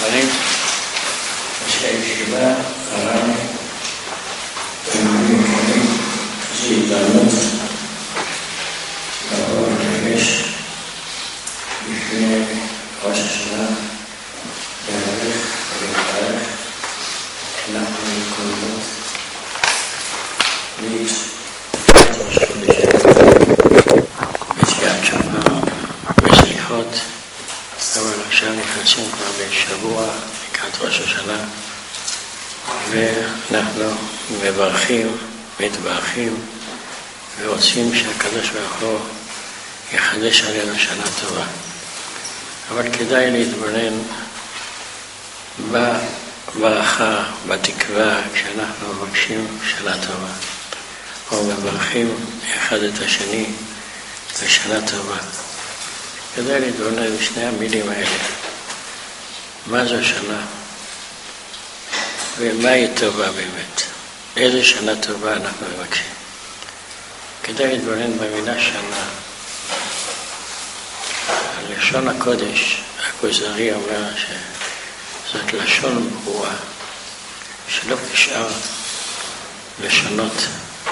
דברים. שהישיבה הרם ומאמין קודם זה הזדמנות לבוא ולהיפגש לפני ראש השנה ולברך ולהתברך. אנחנו מתכוננות ראש חודש בתקיעת שופר וסליחות, אבל עכשיו נכנסים כבר בשבוע לקראת ראש השנה ואנחנו מברכים, מתברכים ורוצים שהקדוש ברוך הוא יחדש עלינו שנה טובה. אבל כדאי להתבונן בברכה, בתקווה, כשאנחנו מבקשים שנה טובה או מברכים אחד את השני לשנה טובה. כדאי להתבונן בשני המילים האלה. מה זו שנה? ומה היא טובה באמת? איזה שנה טובה אנחנו מבקשים? כדאי להתבונן במילה שנה. לשון הקודש, הכוזרי אומר שזאת לשון ברורה, שלא כשאר לשונות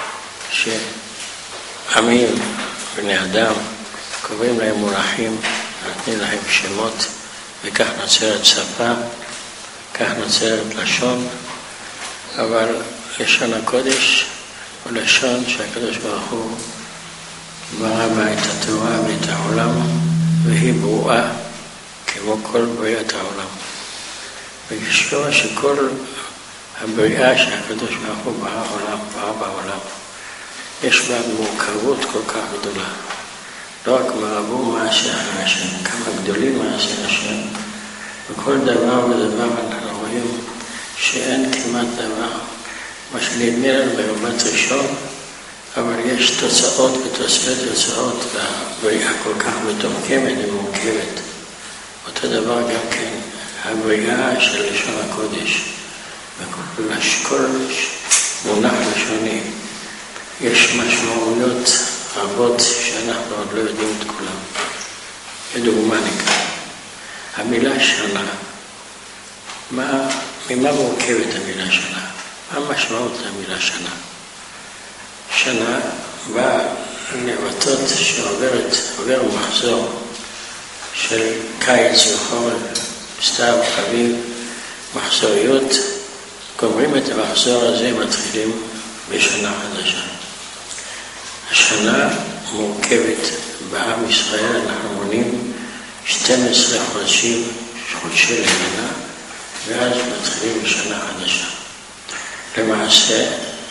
שעמים, בני אדם, קוראים להם מונחים, נותנים להם שמות, וכך נוצרת שפה, כך נוצרת לשון, אבל לשון הקודש הוא לשון שהקדוש ברוך הוא ברא בה את התורה ואת העולם, והיא ברורה כמו כל בריאת העולם. וישוע שכל הבריאה שהקדוש ברוך הוא ברא בעולם, יש בה מורכבות כל כך גדולה. לא רק מרבו מעשה השם, כמה גדולים מעשה השם, וכל דבר ודבר אנחנו רואים שאין כמעט דבר, מה שנדמה לנו במבט ראשון, אבל יש תוצאות ותוצאות, והבריאה כל כך מתוחכמת ומורכבת. אותו דבר גם כן, הבריאה של לשון הקודש, וכל מונח לשוני, יש משמעויות רבות שאנחנו עוד לא יודעים את כולם. לדוגמה נקרא, המילה שנה, ממה מורכבת המילה שנה? מה המשמעות המילה שנה? שנה באה לבטאות שעובר מחזור של קיץ וחורף, סתיו, אביב, מחזוריות. גומרים את המחזור הזה, מתחילים בשנה חדשה. השנה מורכבת בעם ישראל, אנחנו מונים 12 חודשים, חודשי למנה, ואז מתחילים בשנה חדשה. למעשה,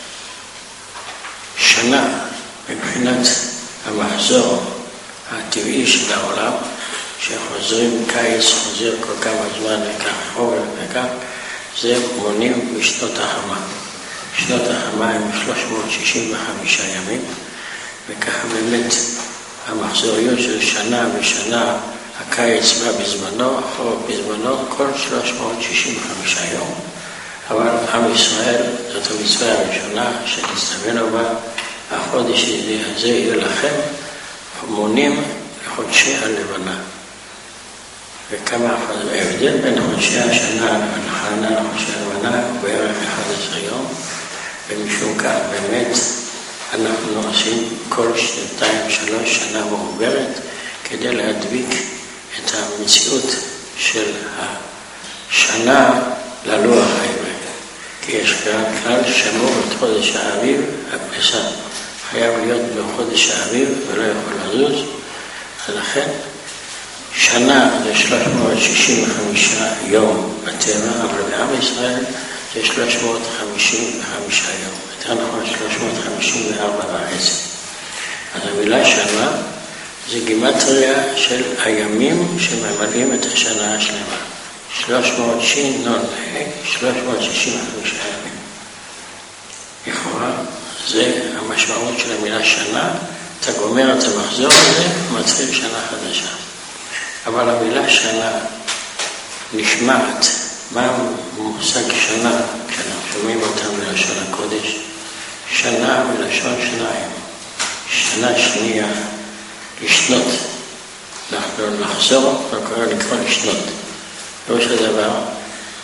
שנה מבחינת המחזור הטבעי של העולם, שחוזרים קיץ, חוזר כל כמה זמן וכך חורף וכך, זה מונים בשנות החמה. שנות החמה הם 365 ימים, וככה באמת המחזוריות של שנה ושנה, הקיץ בא בזמנו, החורף בזמנו, כל 365 יום. אבל עם ישראל, זאת המצווה הראשונה שנצטווינו בה, החודש הזה יהיה לכם, מונים לחודשי הלבנה. וכמה ההבדל בין חודשי השנה לחודשי הלבנה הוא בערך 11 יום, ומשום כך באמת אנחנו עושים כל 2-3 שנה מעוברת כדי להדביק את המציאות של השנה ללוח העברי. כי יש כלל שמור את חודש האביב, הפסח חייב להיות בחודש האביב ולא יכול לזוז, אז לכן שנה זה 365 יום בטבע, אבל בעם ישראל זה 355 יום. יותר נכון 354 וחצי. אז המילה שנה זה גימטריה של הימים שממלאים את השנה השלמה. 365 ימים. לכאורה זה המשמעות של המילה שנה. אתה גומר את המחזור הזה, מתחיל שנה חדשה. אבל המילה שנה נשמעת. מה מושג שנה? כשאנחנו שומעים אותם מלשון הקודש, שנה מלשון שניים. שנה שנייה לשנות. אנחנו נחזור, אנחנו קוראים לקרוא לשנות. פירוש הדבר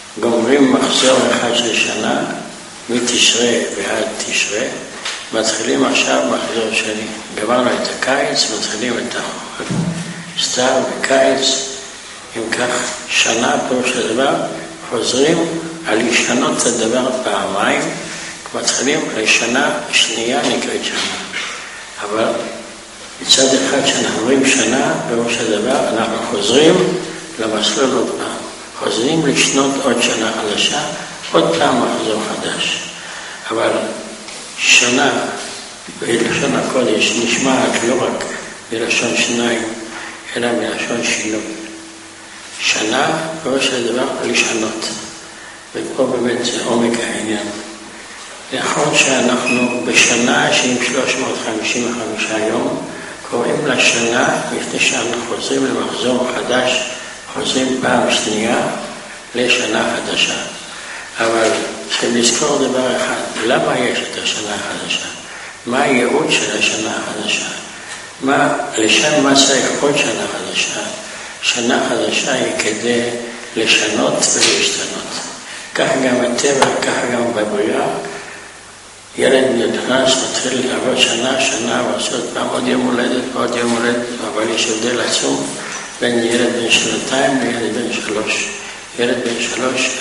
גומרים מחזור אחד של שנה, מתשרה ועד תשרה, מתחילים עכשיו מחזור שני. גמרנו את הקיץ, מתחילים את החורף. סתיו וקיץ, אם כך שנה פירוש הדבר, חוזרים על לשנות את הדבר פעמיים, מתחילים לשנה שנייה נקראת שנה. אבל מצד אחד שאנחנו רואים שנה, פירוש הדבר, אנחנו חוזרים למסלול עוד פעם. חוזרים לשנות עוד שנה חדשה, עוד פעם מחזור חדש. אבל שנה בלשון הקודש נשמעת לא רק בלשון שניים, אלא בלשון שינוי. שנה פירוש הדבר לשנות. ופה באמת זה עומק העניין. נכון שאנחנו בשנה שהיא 355 יום, קוראים לה שנה לפני שאנחנו חוזרים למחזור חדש, חוזרים פעם שנייה לשנה חדשה. אבל צריכים לזכור דבר אחד, למה יש את השנה החדשה? מה הייעוד של השנה החדשה? לשם מה צריך עוד שנה חדשה? שנה חדשה היא כדי לשנות ולהשתנות. כך גם הטבע, כך גם בבריאה. ילד נכנס, מתחיל לעבוד שנה, ועושות פעם עוד יום הולדת ועוד יום הולדת, אבל יש הבדל עצום בין ילד בן 2 לילד בן 3. ילד בן 3,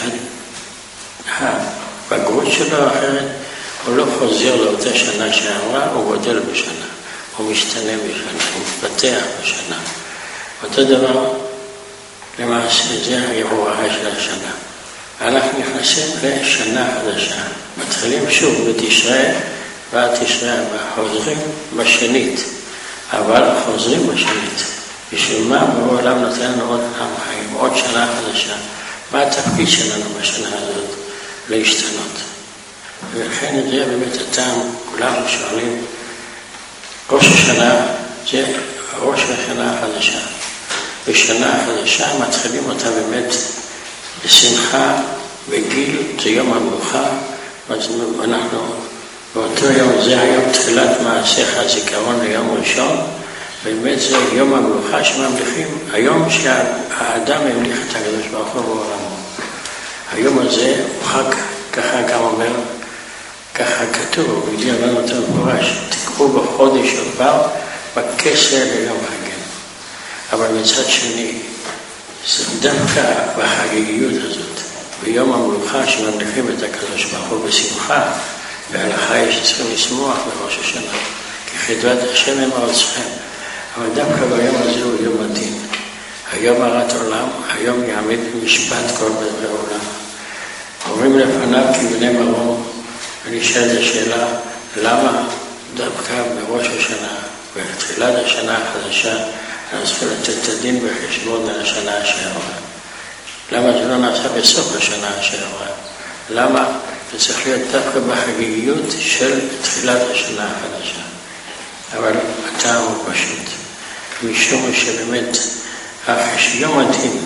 הבגרות שלו אחרת, הוא לא חוזר לאותה שנה שעברה, הוא גודל בשנה, הוא משתנה בשנה, הוא מתפתח בשנה. אותו דבר, למעשה זה היראה של השנה. אנחנו נכנסים לשנה חדשה, מתחילים שוב בתשרה ועד תשרה הבא, חוזרים בשנית, אבל חוזרים בשנית. בשביל מה בעולם נותן לנו עוד פעם חיים, עוד שנה חדשה? מה התפקיד שלנו בשנה הזאת? להשתנות. ולכן זה באמת הטעם, כולם שואלים, ראש השנה זה ראש השנה החדשה. בשנה החדשה מתחילים אותה באמת בשמחה, בגיל, זה יום המלוכה, אנחנו באותו יום, זה היום תחילת מעשיך הזיכרון ליום ראשון, באמת זה יום המלוכה שממליכים, היום שהאדם המליך את הקדוש ברוך הוא בעולמו. היום הזה הוא חג, ככה גם אומר, ככה כתוב, הוא הגיע לנו יותר מפורש, תקראו בחודש עבר, בכסר ליום חגנו. אבל מצד שני, זה דווקא בחגיגיות הזאת, ביום המלוכה שממליכים את הקדוש ברוך הוא בשמחה, בהלכה יש צריכים לשמוח בראש השנה, כי חדוות השם הם ארצכם. אבל דווקא ביום הזה הוא יום הדין. היום הרת עולם, היום יעמיד במשפט כל בני עולם. אומרים לפניו כבני מרום, ונשאל את השאלה, למה דווקא בראש השנה, בתחילת השנה החדשה, אנחנו צריכים לתת את הדין בחשבון על השנה שעברה? למה זה לא נעשה בסוף השנה שעברה? למה זה צריך להיות דווקא בחגיגיות של תחילת השנה החדשה? אבל הטעם הוא פשוט. משום שבאמת יום הדין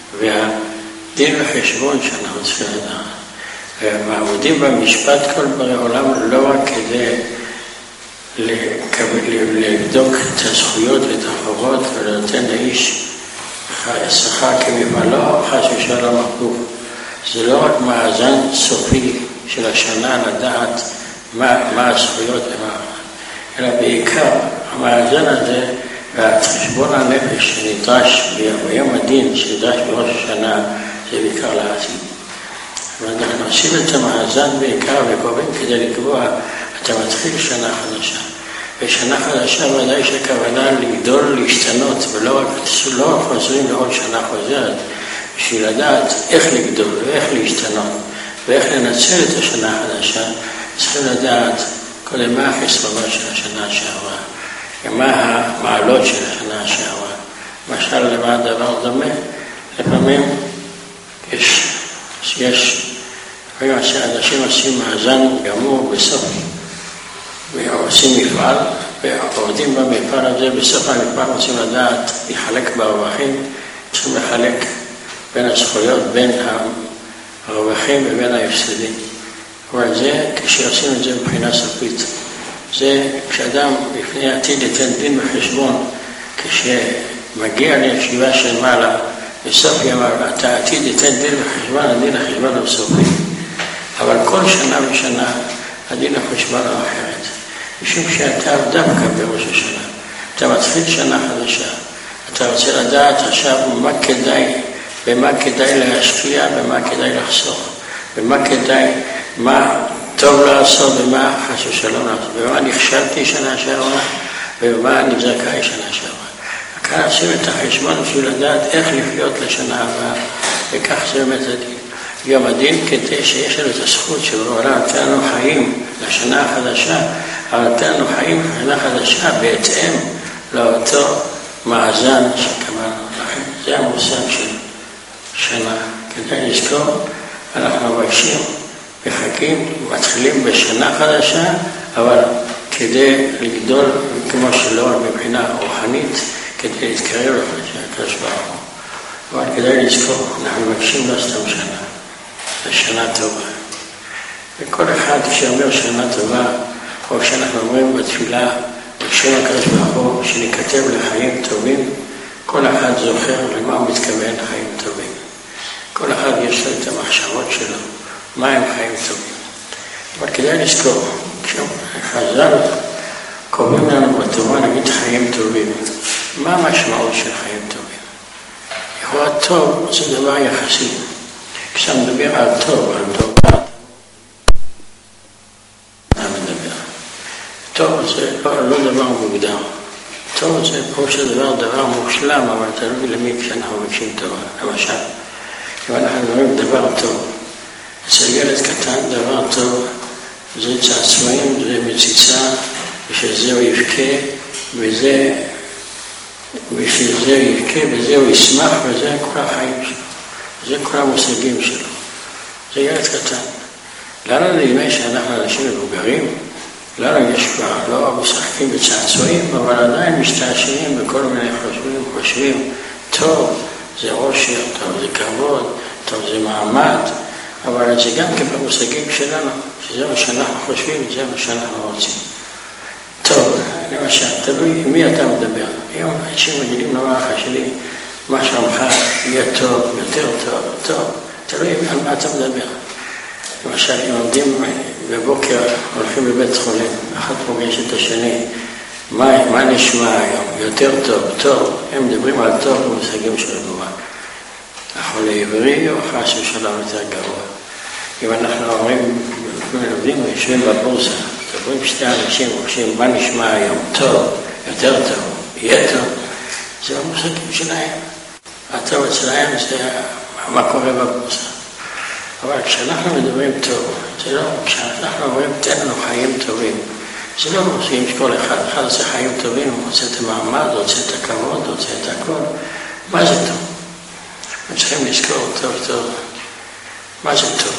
והדין וחשבון שאנחנו צריכים לדעת, מעמודים במשפט כל ברי עולם לא רק כדי לבדוק את הזכויות ואת החובות ולתן לאיש שכר כמפעלו, חס ושלום הפוך. זה לא רק מאזן סופי של השנה לדעת מה הזכויות אלא בעיקר המאזן הזה והחשבון הנפש שנדרש ביום הדין שנדרש בראש השנה זה בעיקר לעתיד. ואנחנו עושים את המאזן בעיקר וקובעים כדי לקבוע אתה מתחיל שנה חדשה. ושנה חדשה ודאי שהכוונה לגדול, להשתנות, ולא רק חוזרים לעוד שנה חוזרת, בשביל לדעת איך לגדול ואיך להשתנות ואיך לנצל את השנה החדשה, צריכים לדעת קודם מה החסרונות של השנה שעברה, ומה המעלות של השנה שעברה. למשל, למה דבר דומה? לפעמים אנשים עושים מאזן גמור בסוף, ועושים מפעל, ועובדים במפעל הזה, בסוף המפעל רוצים לדעת, לחלק ברווחים, צריכים לחלק בין הזכויות, בין הרווחים ובין ההפסדים. אבל זה, כשעושים את זה מבחינה סופית, זה כשאדם לפני עתיד ייתן דין וחשבון, כשמגיע לישיבה של מעלה, בסוף יום אתה עתיד ייתן דין וחשבון, הדין החשבון הוא סופי. אבל כל שנה ושנה הדין החשבון הוא אחרת. משום שאתה דווקא בראש השנה. אתה מתחיל שנה חדשה. אתה רוצה לדעת עכשיו במה כדאי להשקיע, במה כדאי לחסוך. במה כדאי, מה טוב לעשות, במה חס ושלום לעשות. במה נכשלתי שנה שעברה, ובמה נזרקה שנה שעברה. כאן עושים את החשבון בשביל לדעת איך לחיות לשנה הבאה, וכך זה באמת הדין. יום הדין כדי שיש לנו את הזכות שבעולם נתן לנו חיים לשנה החדשה, אבל נתן לנו חיים לשנה חדשה בהתאם לאותו מאזן שקבענו לכם. זה המושג של שנה. כדי לזכור, אנחנו מבקשים, מחכים, מתחילים בשנה חדשה, אבל כדי לגדול כמו שלא מבחינה רוחנית, כדי להתקרב לקדוש ברוך הוא. אבל כדאי לזכור, אנחנו מבקשים לא סתם שנה, זה שנה טובה. וכל אחד כשאומר שנה טובה, או כשאנחנו אומרים בתפילה, בשם הקדוש ברוך הוא, שנכתב לחיים טובים, כל אחד זוכר למה הוא מתכוון לחיים טובים. כל אחד יש לו את המחשבות שלו, מה הם חיים טובים. אבל כדאי לזכור, כשחז"ל קוראים לנו בתורה, נגיד חיים טובים. מה המשמעות של חיים טובים? לכאורה טוב זה דבר יחסי. כשאתה מדבר על טוב, על טובה, אתה מדבר. טוב זה לא דבר מוגדר. טוב זה פה דבר מושלם, אבל תלוי למי כשאנחנו מבקשים טובה. למשל, אם אנחנו מדברים דבר טוב, אצל ילד קטן דבר טוב, זה צעצועים, זה מציצה, ושזה הוא יבכה, בשביל זה יבכה, וזה הוא ישמח, וזה כל החיים שלו. זה כל המושגים שלו. זה ילד קטן. לנו נדמה שאנחנו אנשים מבוגרים, לנו יש כבר לא משחקים בצעצועים, אבל עדיין משתעשעים בכל מיני חושבים, טוב, זה ראשר, טוב, זה כבוד, טוב, זה מעמד, אבל זה גם כן במושגים שלנו, שזה מה שאנחנו חושבים, זה מה שאנחנו רוצים. טוב, למשל, תלוי מי אתה מדבר. היום אנשים מגידים למערכה שלי, מה שלומך יהיה טוב, יותר טוב, טוב. תלוי על מה אתה מדבר. למשל, אם עומדים בבוקר, הולכים לבית חולים, אחד פוגש את השני, מה נשמע היום? יותר טוב, טוב. הם מדברים על טוב במושגים של הגובה. החולה עברי או חס ושלום יותר גרוע. אם אנחנו אומרים, מלווים ויושבים בבורסה, מדברים שתי אנשים וחושבים, מה נשמע היום? טוב, יותר טוב, יהיה טוב. זה המושגים שלהם. הטוב אצלהם זה מה קורה בבורסה. אבל כשאנחנו מדברים טוב, זה לא, כשאנחנו אומרים, תן לנו חיים טובים, זה לא מושגים שכל אחד עושה חיים טובים, הוא רוצה את המעמד, הוא רוצה את הכבוד, הוא רוצה את הכל. מה זה טוב? אנחנו צריכים לזכור טוב. מה זה טוב?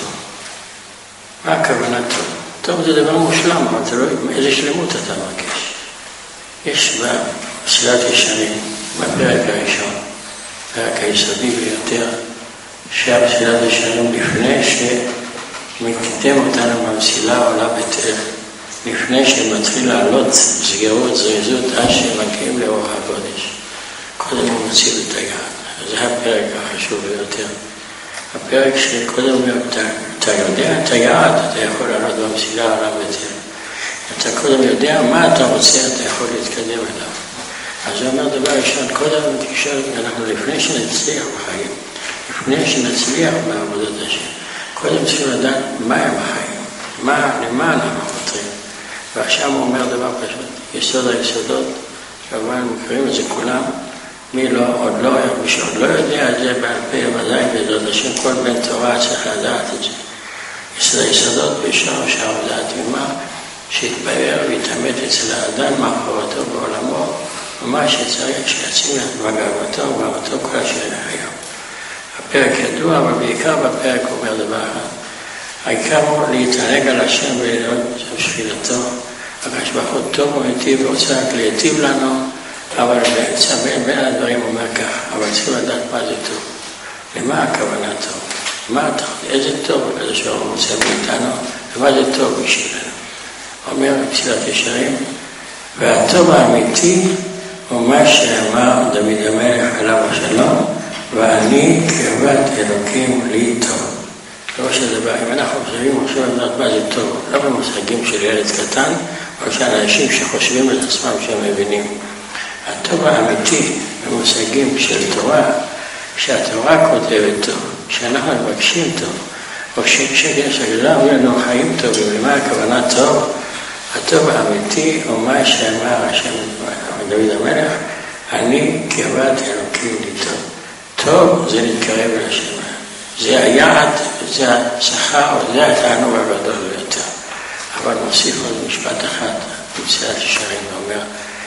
מה הכוונה טוב? טוב זה דבר מושלם, אבל תלוי איזה שלמות אתה מרגיש. יש במסילת ישרים, בפרק הראשון, פרק היסודי ביותר, שהמסילת ישרים לפני שמקדם אותנו במסילה עולה בית אל, לפני שמתחיל לעלות סגירות, זריזות, עד שמגיעים לאורך הקודש. קודם הוא מציל את היד. זה הפרק החשוב ביותר. הפרק שקודם אומר, אתה יודע את היעד, אתה יכול לעלות במסילה עליו יותר. אתה קודם יודע מה אתה רוצה, אתה יכול להתקדם אליו. אז הוא אומר דבר ראשון, קודם תקשר, אנחנו לפני שנצליח בחיים, לפני שנצליח בעבודת השם, קודם צריכים לדעת מה הם החיים, למה אנחנו חותרים. ועכשיו הוא אומר דבר פשוט, יסוד היסודות, כמובן מכירים את זה כולם, מי לא, מי שעוד לא יודע את זה בעל פה, ודאי בעזרת השם, כל בן תורה צריך לדעת את זה. יסוד היסודות בשורש העבודה התמימה, שיתבהר ויתאמת אצל האדם מאחורתו בעולמו, ומה שצריך שיצאים בגאוותו ובגאוותו כל אשר לחייו. הפרק ידוע, אבל בעיקר בפרק הוא אומר דבר אחד. העיקר הוא להתענג על השם ולראות שפילתו. הקדוש ברוך הוא טוב ומיטיב ורוצה רק להיטיב לנו, אבל באמצע בין הדברים הוא אומר כך, אבל צריכים לדעת מה זה טוב. למה הכוונה טוב? איזה טוב הקדוש ברוך הוא רוצה מאיתנו, ומה זה טוב בשבילנו. אומר מסילת ישרים, והטוב האמיתי הוא מה שאמר דוד המלך עליו השלום, ואני קרבת אלוקים לי טוב. לא שדבר, אם אנחנו חושבים עכשיו לדעת מה זה טוב, לא במושגים של ילד קטן, או שאנשים שחושבים את עצמם שהם מבינים. הטוב האמיתי במושגים של תורה, שהתורה כותבת טוב, שאנחנו מבקשים טוב, או שהגדולה אומרים לנו חיים טובים, למה הכוונה טוב? הטוב האמיתי הוא מה שאמר השם דוד המלך, אני קרבת אלוקים לי טוב. טוב זה להתקרב אל השם. זה היעד, זה השכר, זה התענוג הגדול ביותר. אבל מוסיף עוד משפט אחד, במסילת ישרים, ואומר,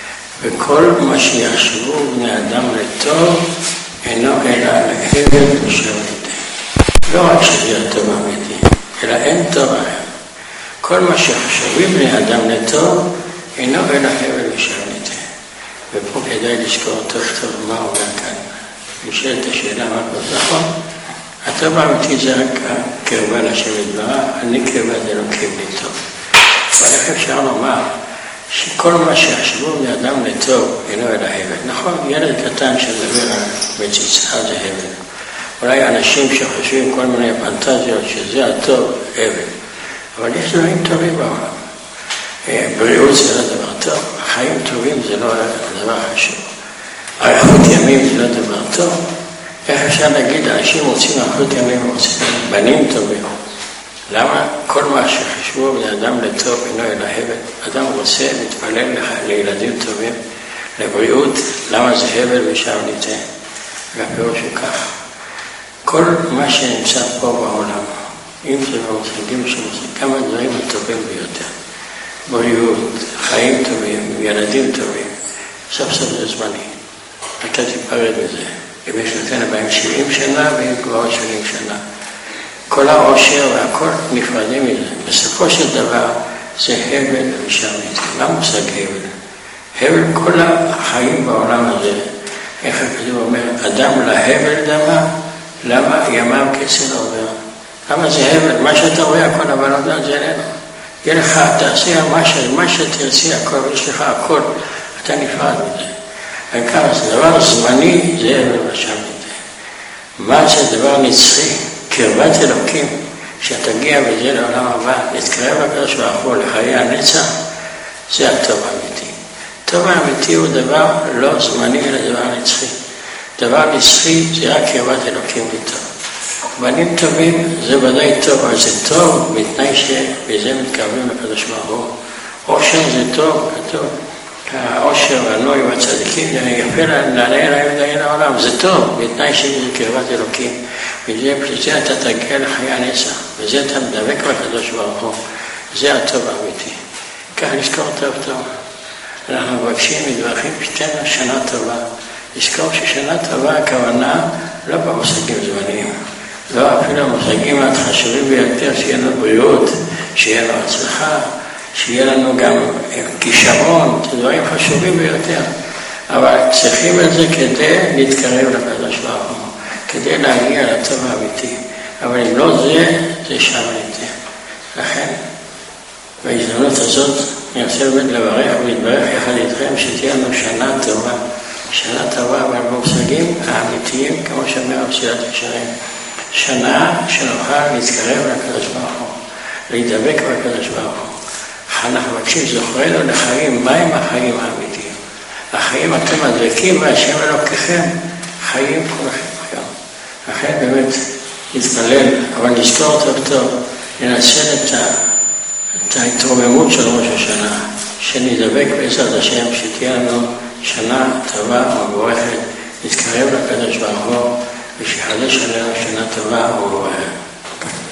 וכל מה שיחשבו בני אדם לטוב, אינו אלא להבל ושרליטה. לא רק שזה הטוב האמיתי, אלא אין טוב אחר. כל מה שחשבים בני אדם לטוב, אינו אלא הבל ושרליטה. ופה כדאי לזכור טוב טוב מה אומר כאן. נשאלת השאלה מה לא נכון. הטוב האמיתי זה רק הקרבה לשם יתברך, אני קרבת אלוקים לי טוב. אבל איך אפשר לומר שכל מה שיחשבו בני אדם לטוב אינו אלא הבל. נכון, ילד קטן שמדבר על מציצה זה הבל. אולי אנשים שחושבים כל מיני פנטזיות שזה הטוב, הבל. אבל יש דברים טובים בעולם. בריאות זה לא דבר טוב, חיים טובים זה לא דבר חשוב. אריכות ימים זה לא דבר טוב. איך אפשר להגיד, אנשים רוצים אריכות ימים, רוצים בנים טובים. למה? כל מה שחשבו בני אדם לטוב אינו אלא הבל. אדם רוצה להתפלל לילדים טובים, לבריאות, למה זה הבל ושרליטה? והפירוש הוא כך. כל מה שנמצא פה בעולם, אם זה במושגים שמושגים, כמה דברים הטובים ביותר. בריאות, חיים טובים, ילדים טובים, סוף סוף זה זמני. אתה תיפרד מזה. אם יש נותן לבהם 70 שנה ואם כבר 70 שנה. כל העושר והכל נפרדים מזה. בסופו של דבר זה הבל ושרליטה. מה מושג הבל? הבל כל החיים בעולם הזה. איך הכתוב אומר, אדם להבל דמה, למה ימיו כצל עובר? למה זה הבל? מה שאתה רואה הכל אבל עוד זה איננו. יהיה לך, תעשה מה שתרצי הכל, יש לך הכל, אתה נפרד מזה. וכמה זה דבר זמני, זה הבל ושרליטה. מה זה דבר נצחי? קרבת אלוקים, שתגיע בזה לעולם הבא, להתקרב לקדוש ברוך הוא לחיי הנצח, זה הטוב האמיתי. הטוב האמיתי הוא דבר לא זמני, אלא דבר נצחי. דבר נצחי זה רק קרבת אלוקים לטוב. בנים טובים זה ודאי טוב, אבל זה טוב בתנאי שבזה מתקרבים לקדוש ברוך הוא. עושר זה טוב, כתוב. העושר והנוי והצדיקים זה יפה לעלה להם דיין העולם, זה טוב בתנאי שזה קרבת אלוקים. וזה אתה תגיע לחיי הנצח, וזה אתה מדבק בקדוש ברוך הוא. זה הטוב האמיתי. כך לזכור טוב טוב. אנחנו מבקשים מדברכים שתינו שנה טובה. לזכור ששנה טובה הכוונה לא במושגים זמניים. לא אפילו המושגים החשובים ביותר, שיהיה לנו בריאות, שיהיה לנו הצלחה, שיהיה לנו גם כישרון, דברים חשובים ביותר. אבל צריכים את זה כדי להתקרב לקדוש ברוך הוא, כדי להגיע לטוב האמיתי. אבל אם לא זה, זה שרליטה. לכן, בהזדמנות הזאת, אני רוצה באמת לברך ולהתברך יחד איתכם שתהיה לנו שנה טובה. שנה טובה, אבל במושגים האמיתיים, כמו שאומר מסילת ישרים. שנה שנוכל להתקרב לקדוש ברוך הוא, להידבק בקדוש ברוך הוא. אנחנו מבקשים זוכרנו לחיים, מה הם החיים האמיתיים? החיים אתם הדבקים והשם אלוקיכם, חיים כולכם היום. לכן באמת להתפלל, אבל לזכור טוב טוב, לנצל את ההתרוממות של ראש השנה, שנדבק בעזרת השם, שתהיה לנו שנה טובה ומבורכת, להתקרב לקדוש ברוך הוא, ושיחדש עלינו שנה טובה ומבורכת.